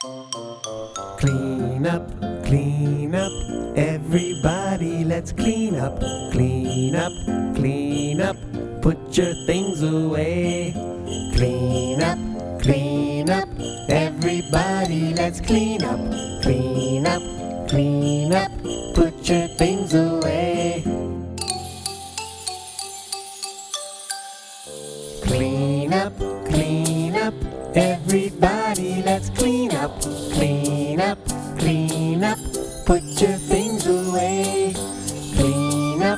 Clean up, clean up, everybody let's clean up. Clean up, clean up, put your things away. Clean up, clean up, everybody let's clean up. Clean up, clean up, put your things away. Clean up, everybody let's clean up. Clean up, put your things away. Clean up,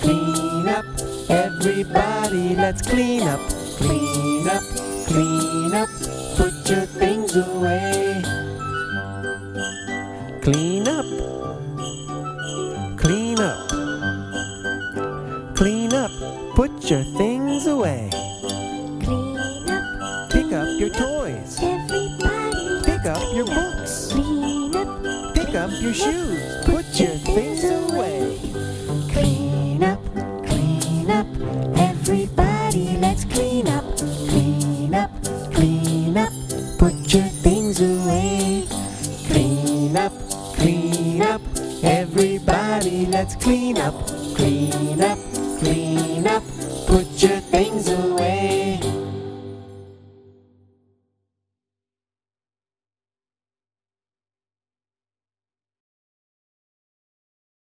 everybody let's clean up. Clean up, put your things away. Clean up, clean up, clean up, put your things away. Clean up, Pick up your toys. everybody. Pick up your books. Clean up, Pick up your shoes. Put your things away. clean up, everybody. Let's clean up, clean up, put your things away. Clean up, everybody let's clean up.